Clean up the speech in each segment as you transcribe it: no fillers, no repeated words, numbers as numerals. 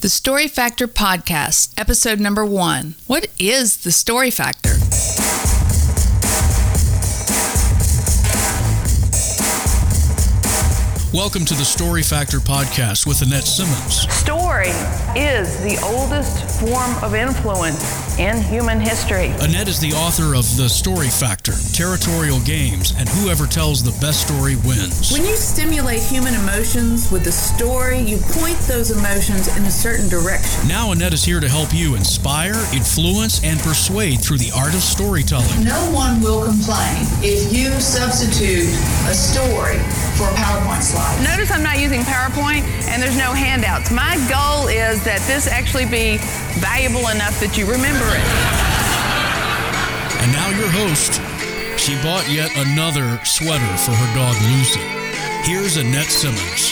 The Story Factor Podcast, episode number 1. What is the Story Factor? Welcome to the Story Factor Podcast with Annette Simmons. Story is the oldest form of influence in human history. Annette is the author of The Story Factor, Territorial Games, and Whoever Tells the Best Story Wins. When you stimulate human emotions with a story, you point those emotions in a certain direction. Now Annette is here to help you inspire, influence, and persuade through the art of storytelling. No one will complain if you substitute a story for a PowerPoint slide. Notice I'm not using PowerPoint and there's no handouts. My goal is that this actually be valuable enough that you remember it. And now your host. She bought yet another sweater for her dog Lucy. Here's Annette Simmons.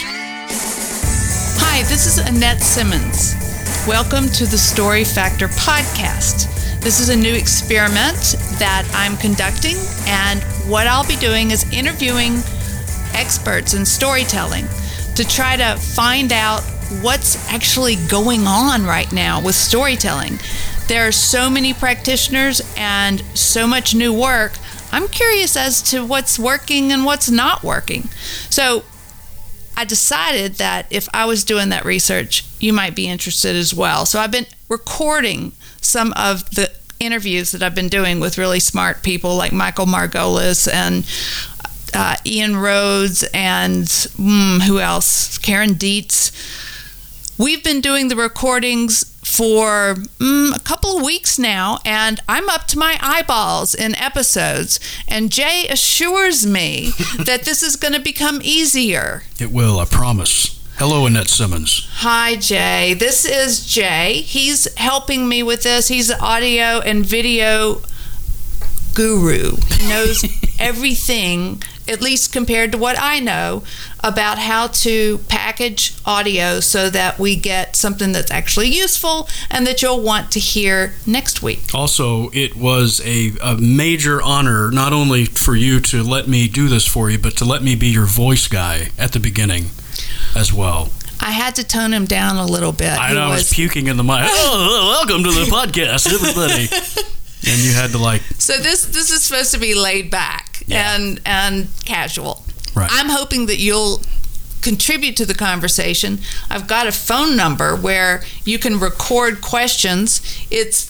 Hi, this is Annette Simmons. Welcome to the Story Factor Podcast. This is a new experiment that I'm conducting, and what I'll be doing is interviewing experts in storytelling to try to find out what's actually going on right now with storytelling. There are so many practitioners and so much new work. I'm curious as to what's working and what's not working. So I decided that if I was doing that research, you might be interested as well. So I've been recording some of the interviews that I've been doing with really smart people like Michael Margolis and Ian Rhodes and who else? Karen Dietz. We've been doing the recordings for a couple of weeks now, and I'm up to my eyeballs in episodes. And Jay assures me that this is going to become easier. It will, I promise. Hello, Annette Simmons. Hi, Jay. This is Jay. He's helping me with this. He's an audio and video guru. He knows everything, at least compared to what I know, about how to package audio so that we get something that's actually useful and that you'll want to hear next week. Also, it was a major honor not only for you to let me do this for you, but to let me be your voice guy at the beginning as well. I had to tone him down a little bit. I was puking in the mic. Oh, welcome to the podcast, everybody. And you had to So this is supposed to be laid back and casual. Right. I'm hoping that you'll contribute to the conversation. I've got a phone number where you can record questions. It's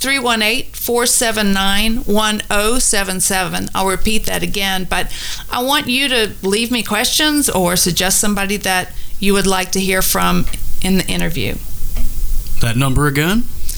318-479-1077. I'll repeat that again, but I want you to leave me questions or suggest somebody that you would like to hear from in the interview. That number again?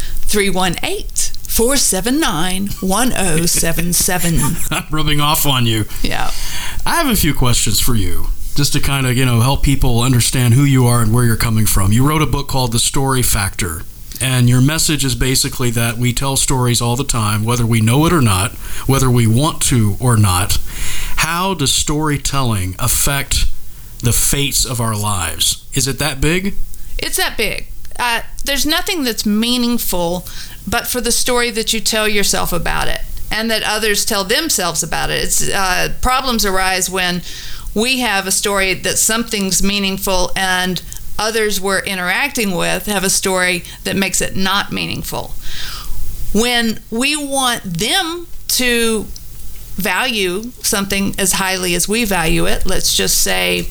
318-479-1077. I'm rubbing off on you. Yeah. I have a few questions for you, just to kind of, help people understand who you are and where you're coming from. You wrote a book called The Story Factor, and your message is basically that we tell stories all the time, whether we know it or not, whether we want to or not. How does storytelling affect the fates of our lives? Is it that big? It's that big. There's nothing that's meaningful but for the story that you tell yourself about it and that others tell themselves about it. It's problems arise when we have a story that something's meaningful and others we're interacting with have a story that makes it not meaningful. When we want them to value something as highly as we value it, let's just say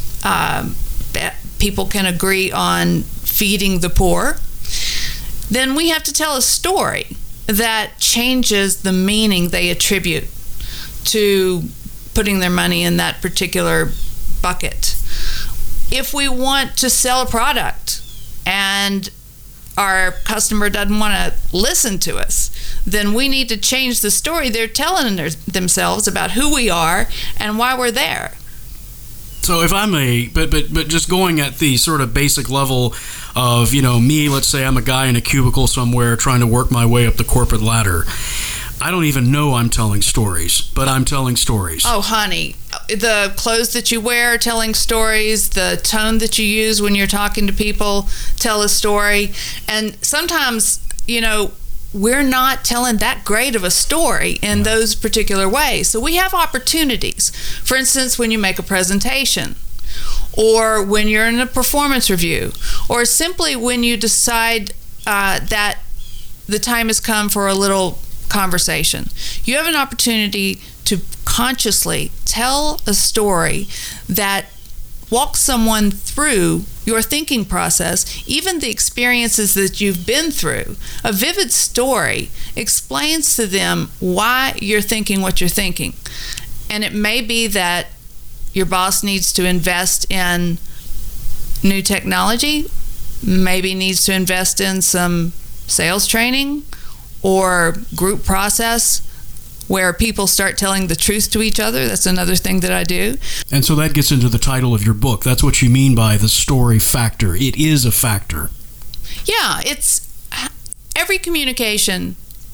people can agree on feeding the poor, then we have to tell a story that changes the meaning they attribute to putting their money in that particular bucket. If we want to sell a product and our customer doesn't want to listen to us, then we need to change the story they're telling themselves about who we are and why we're there. So if I may, but just going at the sort of basic level of, me, let's say I'm a guy in a cubicle somewhere trying to work my way up the corporate ladder. I don't even know I'm telling stories, but I'm telling stories. Oh, honey, the clothes that you wear telling stories, the tone that you use when you're talking to people tell a story. And sometimes, we're not telling that great of a story in those particular ways. So we have opportunities. For instance, when you make a presentation or when you're in a performance review, or simply when you decide that the time has come for a little conversation. You have an opportunity to consciously tell a story that walks someone through your thinking process, even the experiences that you've been through. A vivid story explains to them why you're thinking what you're thinking. And it may be that your boss needs to invest in new technology, maybe needs to invest in some sales training or group process where people start telling the truth to each other. That's another thing that I do. And so that gets into the title of your book. That's what you mean by the story factor. It is a factor. Yeah, it's every communication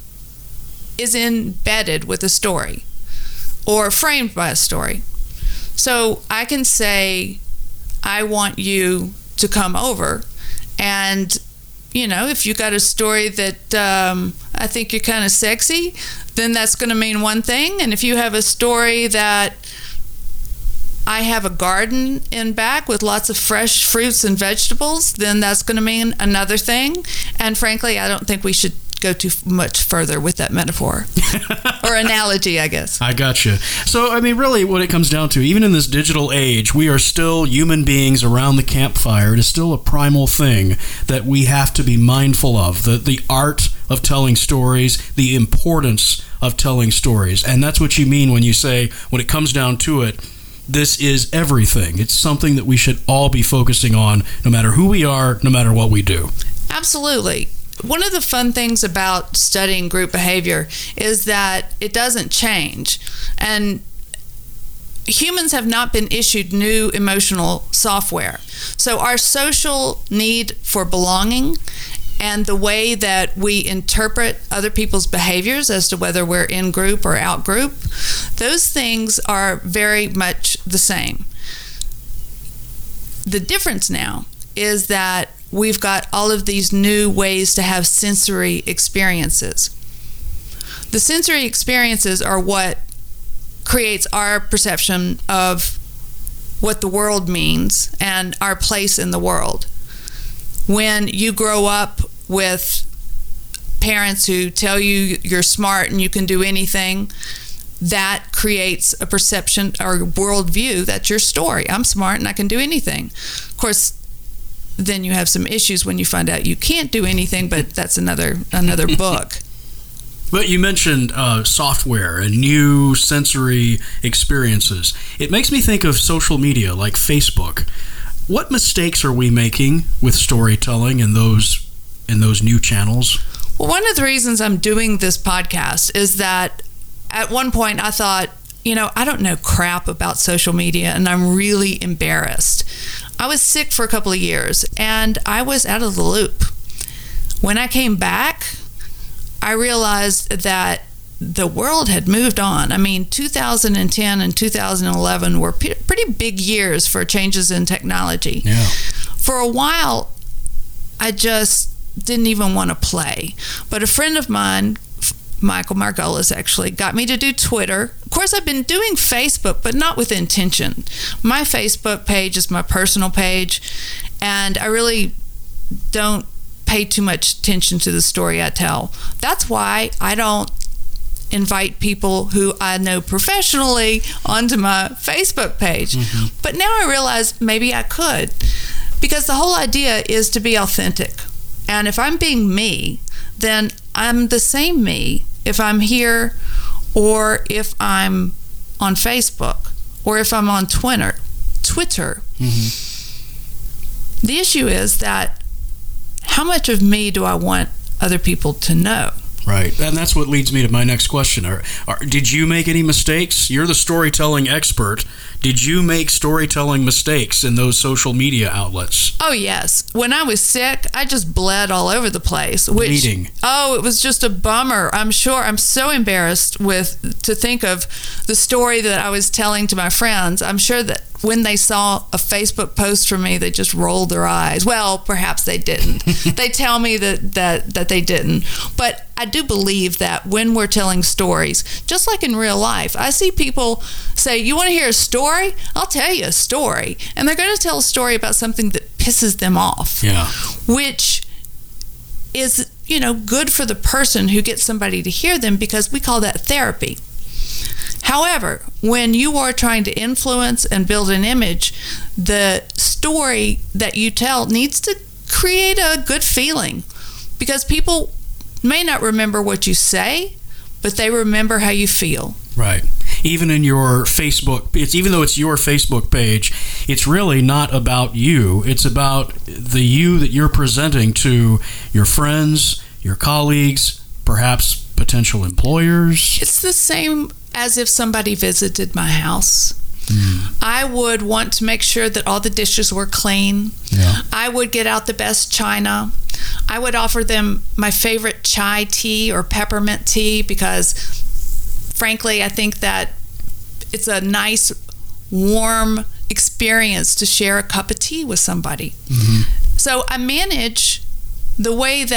is embedded with a story or framed by a story. So I can say, I want you to come over, and if you got a story that I think you're kind of sexy, then that's going to mean one thing. And if you have a story that I have a garden in back with lots of fresh fruits and vegetables, then that's going to mean another thing. And frankly, I don't think we should go too much further with that metaphor or analogy, I guess. I gotcha. So, I mean, really what it comes down to, even in this digital age, we are still human beings around the campfire. It is still a primal thing that we have to be mindful of, the art of telling stories, the importance of telling stories. And that's what you mean when you say, when it comes down to it, this is everything. It's something that we should all be focusing on, no matter who we are, no matter what we do. Absolutely. One of the fun things about studying group behavior is that it doesn't change. And humans have not been issued new emotional software. So our social need for belonging and the way that we interpret other people's behaviors as to whether we're in group or out group, those things are very much the same. The difference now is that we've got all of these new ways to have sensory experiences. The sensory experiences are what creates our perception of what the world means and our place in the world. When you grow up with parents who tell you you're smart and you can do anything, that creates a perception or worldview. That's your story. I'm smart and I can do anything. Of course, then you have some issues when you find out you can't do anything, but that's another book. But you mentioned software and new sensory experiences. It makes me think of social media like Facebook. What mistakes are we making with storytelling in those new channels? Well, one of the reasons I'm doing this podcast is that at one point I thought, I don't know crap about social media and I'm really embarrassed. I was sick for a couple of years and I was out of the loop. When I came back, I realized that the world had moved on. I mean, 2010 and 2011 were pretty big years for changes in technology. Yeah. For a while, I just didn't even want to play. But a friend of mine, Michael Margolis, actually got me to do Twitter. Of course, I've been doing Facebook, but not with intention. My Facebook page is my personal page, and I really don't pay too much attention to the story I tell. That's why I don't invite people who I know professionally onto my Facebook page. Mm-hmm. But now I realize maybe I could, because the whole idea is to be authentic. And if I'm being me, then I'm the same me if I'm here or if I'm on Facebook or if I'm on Twitter. Mm-hmm. The issue is that how much of me do I want other people to know? Right, and that's what leads me to my next question. Did you make any mistakes? You're the storytelling expert. Did you make storytelling mistakes in those social media outlets? Oh, yes. When I was sick, I just bled all over the place. Bleeding. Oh, it was just a bummer. I'm sure. I'm so embarrassed to think of the story that I was telling to my friends. I'm sure that when they saw a Facebook post from me, they just rolled their eyes. Well, perhaps they didn't. They tell me that they didn't. But I do believe that when we're telling stories, just like in real life, I see people say, you want to hear a story? I'll tell you a story. And they're going to tell a story about something that pisses them off. Yeah. Which is, good for the person who gets somebody to hear them, because we call that therapy. However, when you are trying to influence and build an image, the story that you tell needs to create a good feeling, because people may not remember what you say, but they remember how you feel. Right. Even in your Facebook, even though it's your Facebook page, it's really not about you. It's about the you that you're presenting to your friends, your colleagues, perhaps potential employers. It's the same as if somebody visited my house. I would want to make sure that all the dishes were clean. Yeah. I would get out the best china. I would offer them my favorite chai tea or peppermint tea, because frankly, I think that it's a nice, warm experience to share a cup of tea with somebody. So I manage the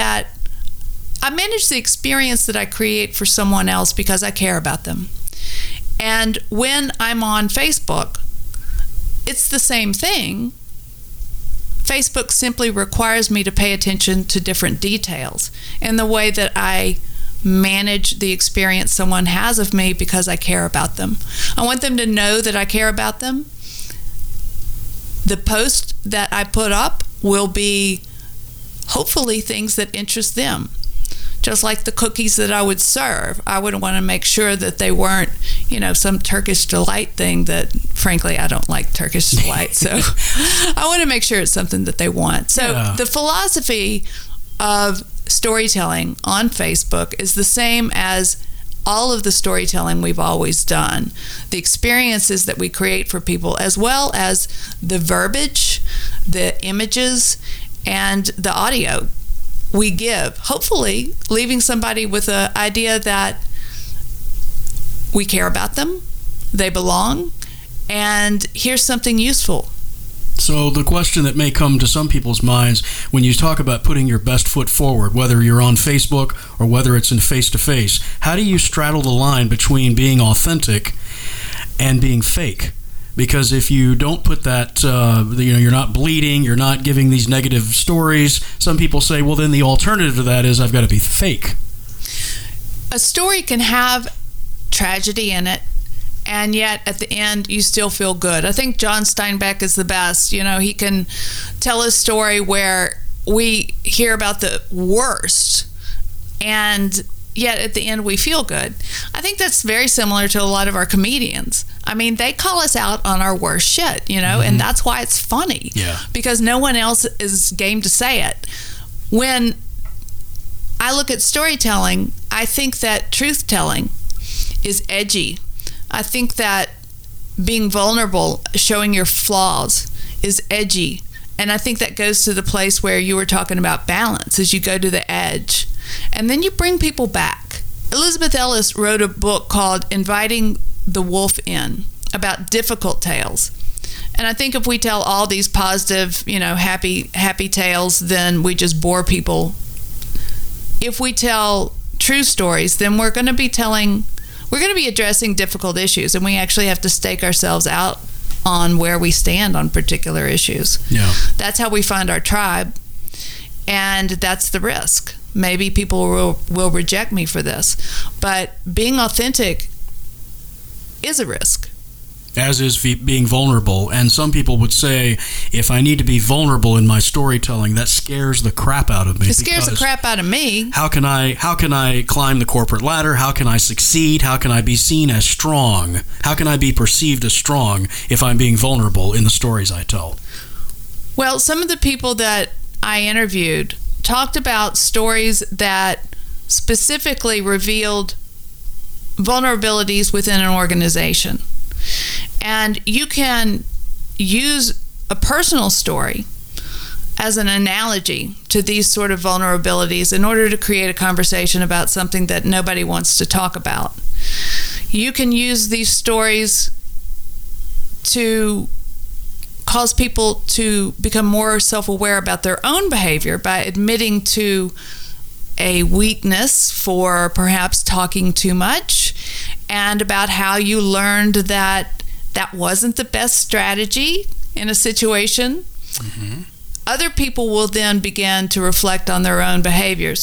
experience that I create for someone else because I care about them. And when I'm on Facebook, it's the same thing. Facebook simply requires me to pay attention to different details in the way that I manage the experience someone has of me, because I care about them. I want them to know that I care about them. The post that I put up will be hopefully things that interest them. Just like the cookies that I would serve, I would want to make sure that they weren't, some Turkish delight thing that, frankly, I don't like Turkish delight. So I want to make sure it's something that they want. So the philosophy of storytelling on Facebook is the same as all of the storytelling we've always done. The experiences that we create for people, as well as the verbiage, the images, and the audio we give, hopefully leaving somebody with an idea that we care about them, they belong, and here's something useful. So the question that may come to some people's minds when you talk about putting your best foot forward, whether you're on Facebook or whether it's in face-to-face, how do you straddle the line between being authentic and being fake? Because if you don't put that, you're not bleeding, you're not giving these negative stories, some people say, well, then the alternative to that is I've got to be fake. A story can have tragedy in it, and yet at the end you still feel good. I think John Steinbeck is the best. He can tell a story where we hear about the worst, and yet at the end we feel good. I think that's very similar to a lot of our comedians. I mean, they call us out on our worst shit, and that's why it's funny. Yeah. Because no one else is game to say it. When I look at storytelling, I think that truth-telling is edgy. I think that being vulnerable, showing your flaws, is edgy. And I think that goes to the place where you were talking about balance, as you go to the edge. And then you bring people back. Elizabeth Ellis wrote a book called Inviting the Wolf In, about difficult tales. And I think if we tell all these positive, happy tales, then we just bore people. If we tell true stories, then we're going to be addressing difficult issues, and we actually have to stake ourselves out on where we stand on particular issues. Yeah. That's how we find our tribe, and that's the risk. Maybe people will reject me for this, but being authentic is a risk. As is being vulnerable. And some people would say, if I need to be vulnerable in my storytelling, that scares the crap out of me. It scares the crap out of me. How can I climb the corporate ladder? How can I succeed? How can I be seen as strong? How can I be perceived as strong if I'm being vulnerable in the stories I tell? Well, some of the people that I interviewed talked about stories that specifically revealed vulnerabilities within an organization. And you can use a personal story as an analogy to these sort of vulnerabilities in order to create a conversation about something that nobody wants to talk about. You can use these stories to cause people to become more self-aware about their own behavior by admitting to a weakness for perhaps talking too much, and about how you learned that that wasn't the best strategy in a situation. Mm-hmm. Other people will then begin to reflect on their own behaviors.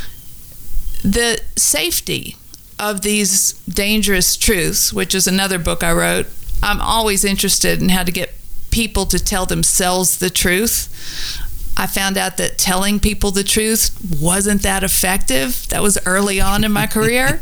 The safety of these dangerous truths, which is another book I wrote. I'm always interested in how to get people to tell themselves the truth. I found out that telling people the truth wasn't that effective. That was early on in my career.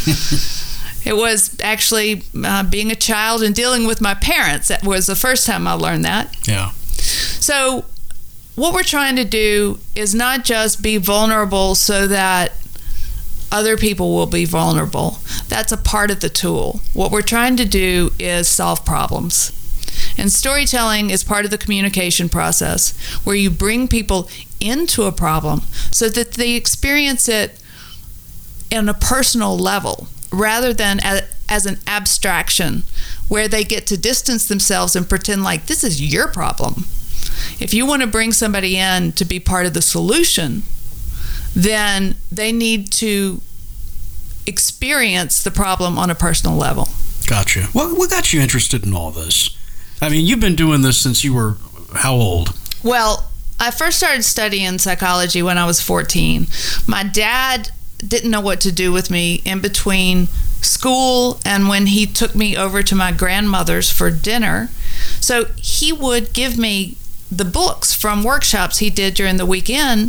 It was actually being a child and dealing with my parents. That was the first time I learned that. Yeah. So what we're trying to do is not just be vulnerable so that other people will be vulnerable. That's a part of the tool. What we're trying to do is solve problems. And storytelling is part of the communication process, where you bring people into a problem so that they experience it on a personal level rather than as an abstraction, where they get to distance themselves and pretend like this is your problem. If you want to bring somebody in to be part of the solution, then they need to experience the problem on a personal level. Gotcha. What got you interested in all this? I mean, you've been doing this since you were how old? Well, I first started studying psychology when I was 14. My dad didn't know what to do with me in between school and when he took me over to my grandmother's for dinner. So he would give me the books from workshops he did during the weekend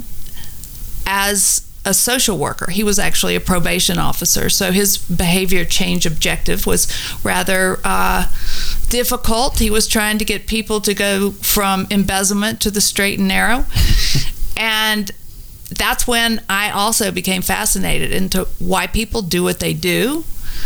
as a social worker. He was actually a probation officer, so his behavior change objective was rather difficult. He was trying to get people to go from embezzlement to the straight and narrow. And that's when I also became fascinated into why people do what they do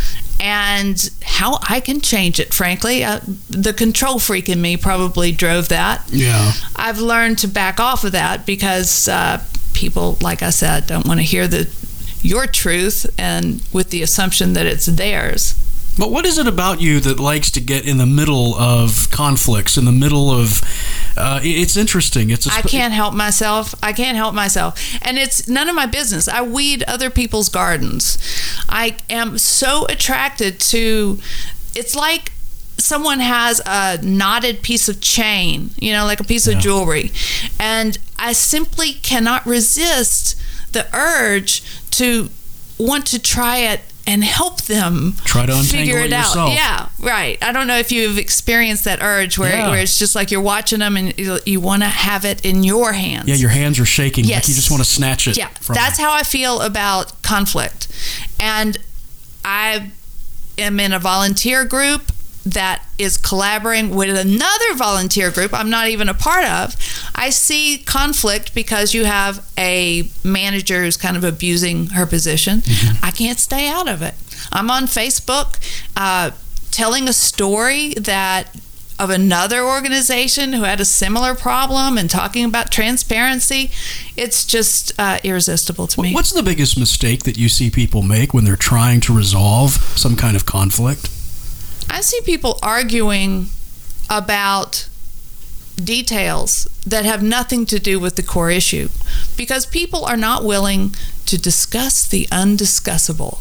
and how I can change it, frankly. The control freak in me probably drove that. Yeah. I've learned to back off of that because people, like I said, don't want to hear your truth and with the assumption that it's theirs. But what is it about you that likes to get in the middle of conflicts, in the middle of... it's interesting. I can't help myself. And it's none of my business. I weed other people's gardens. I am so attracted to... It's like someone has a knotted piece of chain, like a piece of jewelry. And I simply cannot resist the urge to want to try it and help them try to figure it out. Yourself. Yeah, right. I don't know if you've experienced that urge where it's just like you're watching them and you want to have it in your hands. Yeah, your hands are shaking. Yes. Like you just want to snatch it. Yeah, that's how I feel about conflict. And I am in a volunteer group that is collaborating with another volunteer group I'm not even a part of. I see conflict because you have a manager who's kind of abusing her position. Mm-hmm. I can't stay out of it. I'm on Facebook telling a story of another organization who had a similar problem and talking about transparency. It's just irresistible to me. What's the biggest mistake that you see people make when they're trying to resolve some kind of conflict? I see people arguing about details that have nothing to do with the core issue because people are not willing to discuss the undiscussable.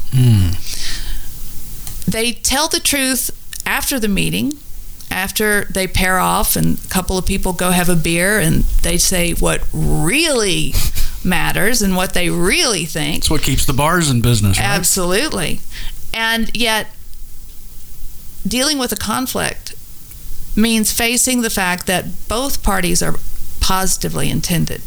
They tell the truth after the meeting, after they pair off and a couple of people go have a beer and they say what really matters and what they really think. It's what keeps the bars in business, right? Absolutely. And yet dealing with a conflict means facing the fact that both parties are positively intended.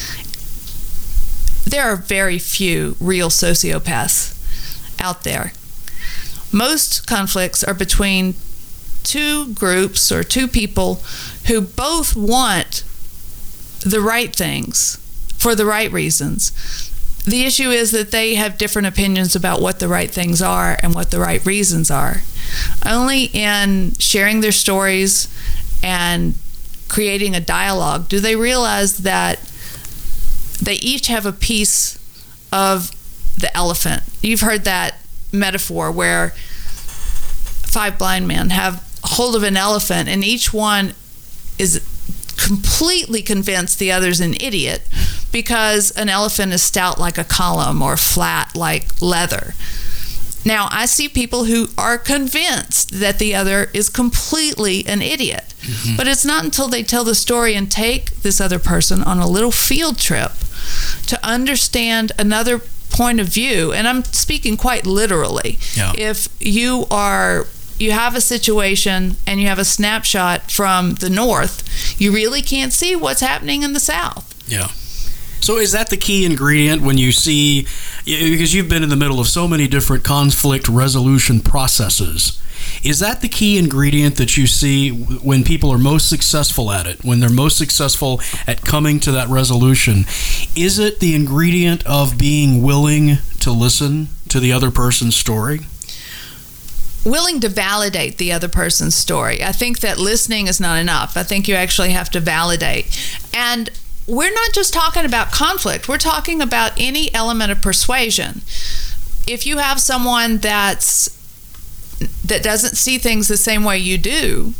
There are very few real sociopaths out there. Most conflicts are between two groups or two people who both want the right things for the right reasons. The issue is that they have different opinions about what the right things are and what the right reasons are. Only in sharing their stories and creating a dialogue do they realize that they each have a piece of the elephant. You've heard that metaphor where 5 blind men have hold of an elephant and each one is completely convinced the other's an idiot because an elephant is stout like a column or flat like leather. Now, I see people who are convinced that the other is completely an idiot. Mm-hmm. But it's not until they tell the story and take this other person on a little field trip to understand another point of view, and I'm speaking quite literally. Yeah. If you have a situation and you have a snapshot from the north, you really can't see what's happening in the south. Yeah. So is that the key ingredient when you see, because you've been in the middle of so many different conflict resolution processes, is that the key ingredient that you see when people are most successful at it, when they're most successful at coming to that resolution? Is it the ingredient of being willing to listen to the other person's story? Willing to validate the other person's story. I think that listening is not enough. I think you actually have to validate. And we're not just talking about conflict. We're talking about any element of persuasion. If you have someone that doesn't see things the same way you do,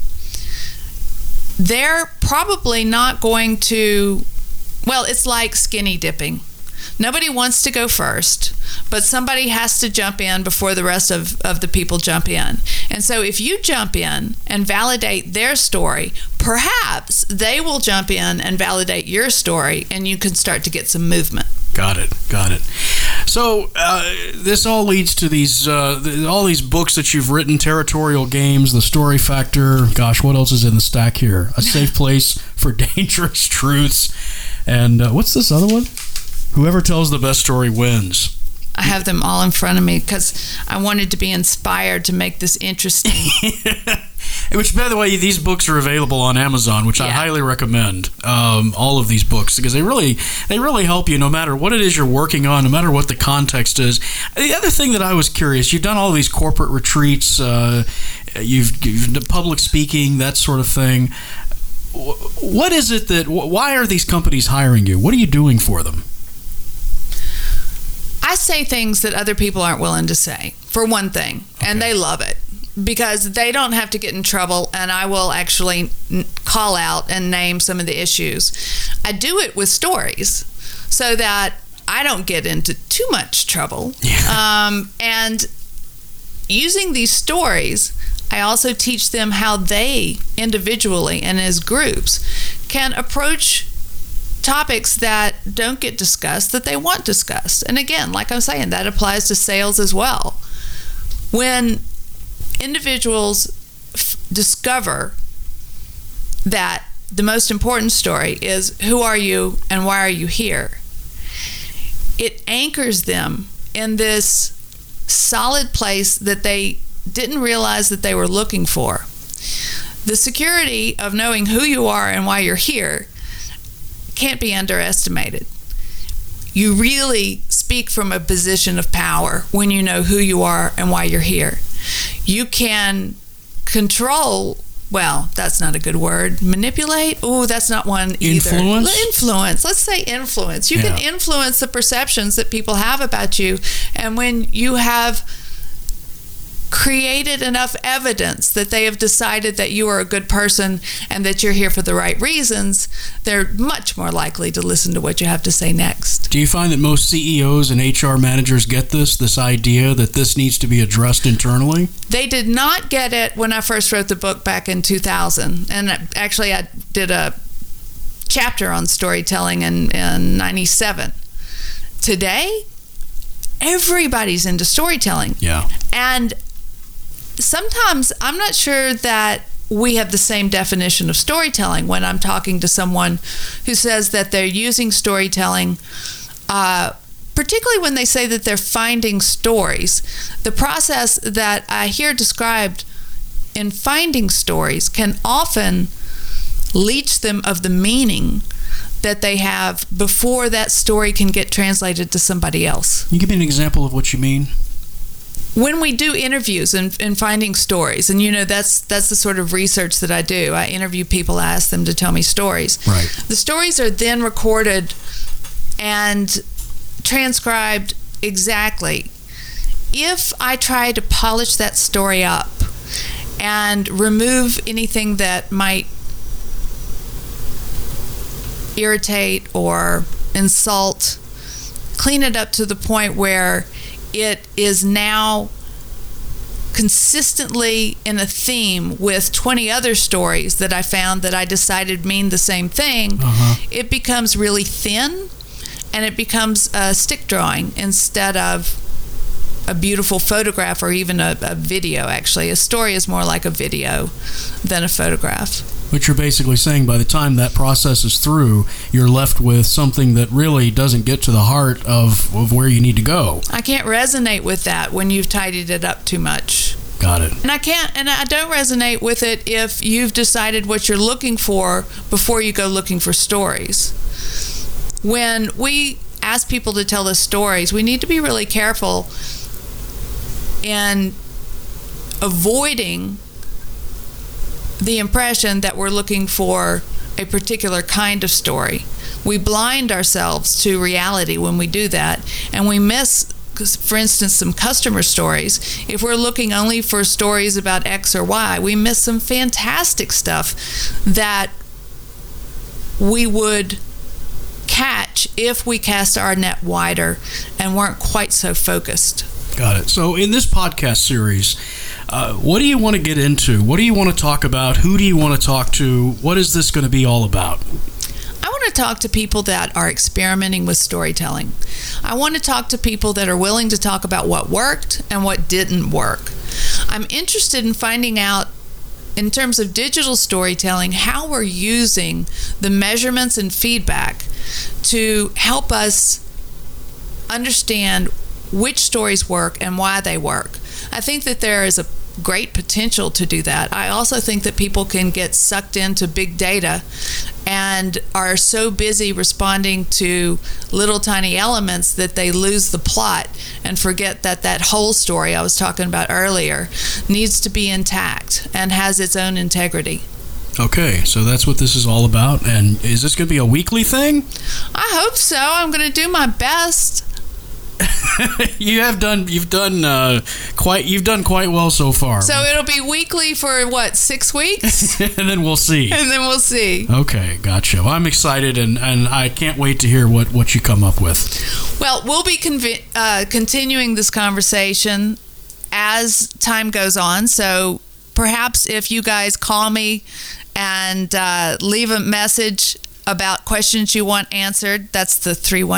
they're probably not going to, well, it's like skinny dipping. Nobody wants to go first, but somebody has to jump in before the rest of the people jump in. And so if you jump in and validate their story, perhaps they will jump in and validate your story, and you can start to get some movement. Got it. So this all leads to these all these books that you've written: Territorial Games, The Story Factor. Gosh, what else is in the stack here? A Safe Place for Dangerous Truths. And what's this other one? Whoever tells the best story wins. I have them all in front of me because I wanted to be inspired to make this interesting. Which, by the way, these books are available on Amazon, which I highly recommend. All of these books, because they really help you no matter what it is you're working on, no matter what the context is. The other thing that I was curious, you've done all these corporate retreats, you've done public speaking, that sort of thing. What is it why are these companies hiring you? What are you doing for them? I say things that other people aren't willing to say, for one thing, and they love it because they don't have to get in trouble, and I will actually call out and name some of the issues. I do it with stories so that I don't get into too much trouble. And using these stories, I also teach them how they individually and as groups can approach topics that don't get discussed that they want discussed. And again, like I'm saying, that applies to sales as well. When individuals discover that the most important story is who are you and why are you here, it anchors them in this solid place that they didn't realize that they were looking for. The security of knowing who you are and why you're here can't be underestimated. You really speak from a position of power when you know who you are and why you're here. You can control, well, that's not a good word. Manipulate? Oh, that's not one either. Influence. Let's say influence. You can influence the perceptions that people have about you. And when you have created enough evidence that they have decided that you are a good person and that you're here for the right reasons, they're much more likely to listen to what you have to say next. Do you find that most CEOs and HR managers get this idea that this needs to be addressed internally? They did not get it when I first wrote the book back in 2000. And actually, I did a chapter on storytelling in 97. Today, everybody's into storytelling. Yeah. And sometimes I'm not sure that we have the same definition of storytelling when I'm talking to someone who says that they're using storytelling, particularly when they say that they're finding stories. The process that I hear described in finding stories can often leach them of the meaning that they have before that story can get translated to somebody else. Can you give me an example of what you mean? When we do interviews and finding stories, and that's the sort of research that I do. I interview people, I ask them to tell me stories. Right. The stories are then recorded and transcribed exactly. If I try to polish that story up and remove anything that might irritate or insult, clean it up to the point where it is now consistently in a theme with 20 other stories that I found that I decided mean the same thing. It becomes really thin, and it becomes a stick drawing instead of a beautiful photograph or even a video. Actually, a story is more like a video than a photograph. But you're basically saying by the time that process is through, you're left with something that really doesn't get to the heart of where you need to go. I can't resonate with that when you've tidied it up too much. Got it. And I don't resonate with it if you've decided what you're looking for before you go looking for stories. When we ask people to tell us stories, we need to be really careful in avoiding the impression that we're looking for a particular kind of story. We blind ourselves to reality when we do that, and we miss, for instance, some customer stories. If we're looking only for stories about X or Y, we miss some fantastic stuff that we would catch if we cast our net wider and weren't quite so focused. Got it. So in this podcast series, what do you want to get into? What do you want to talk about? Who do you want to talk to? What is this going to be all about? I want to talk to people that are experimenting with storytelling. I want to talk to people that are willing to talk about what worked and what didn't work. I'm interested in finding out, in terms of digital storytelling, how we're using the measurements and feedback to help us understand which stories work and why they work. I think that there is a great potential to do that. I also think that people can get sucked into big data and are so busy responding to little tiny elements that they lose the plot and forget that that whole story I was talking about earlier needs to be intact and has its own integrity. Okay, so that's what this is all about. And is this going to be a weekly thing? I hope so. I'm going to do my best. You've done quite well so far. So it'll be weekly for what, 6 weeks? And then we'll see. Okay, gotcha. Well, I'm excited, and I can't wait to hear what you come up with. Well, we'll be continuing this conversation as time goes on. So perhaps if you guys call me and leave a message about questions you want answered, that's the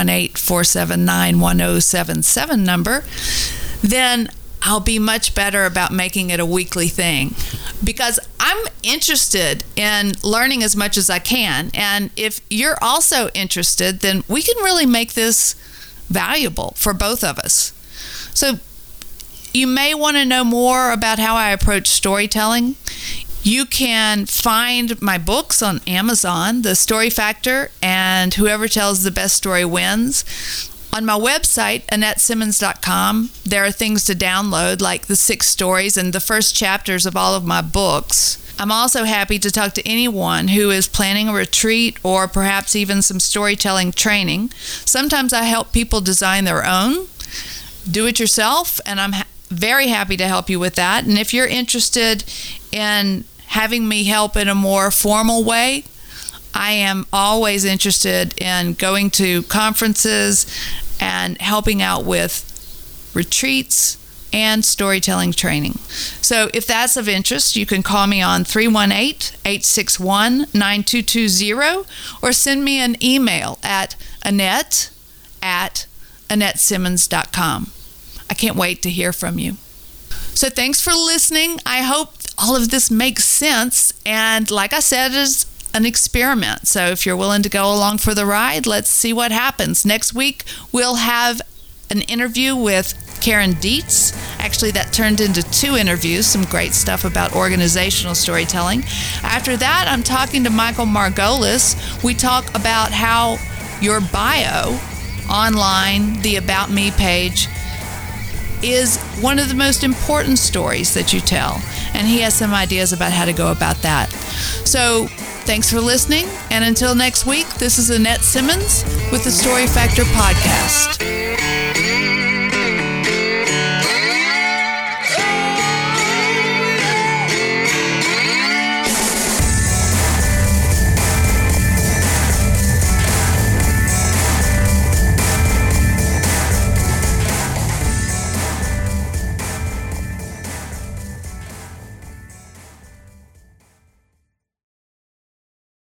318-479-1077 number, then I'll be much better about making it a weekly thing, because I'm interested in learning as much as I can. And if you're also interested, then we can really make this valuable for both of us. So you may want to know more about how I approach storytelling. You can find my books on Amazon, The Story Factor and Whoever Tells the Best Story Wins. On my website, AnnetteSimmons.com, there are things to download, like the 6 stories and the first chapters of all of my books. I'm also happy to talk to anyone who is planning a retreat or perhaps even some storytelling training. Sometimes I help people design their own, do it yourself, and I'm very happy to help you with that. And if you're interested in having me help in a more formal way, I am always interested in going to conferences and helping out with retreats and storytelling training. So if that's of interest, you can call me on 318-861-9220 or send me an email at Annette@AnnetteSimmons.com. I can't wait to hear from you. So thanks for listening. I hope all of this makes sense. And like I said, it's an experiment. So if you're willing to go along for the ride, let's see what happens. Next week, we'll have an interview with Karen Dietz. Actually, that turned into 2 interviews, some great stuff about organizational storytelling. After that, I'm talking to Michael Margolis. We talk about how your bio online, the About Me page, is one of the most important stories that you tell. And he has some ideas about how to go about that. So thanks for listening. And until next week, this is Annette Simmons with the Story Factor Podcast.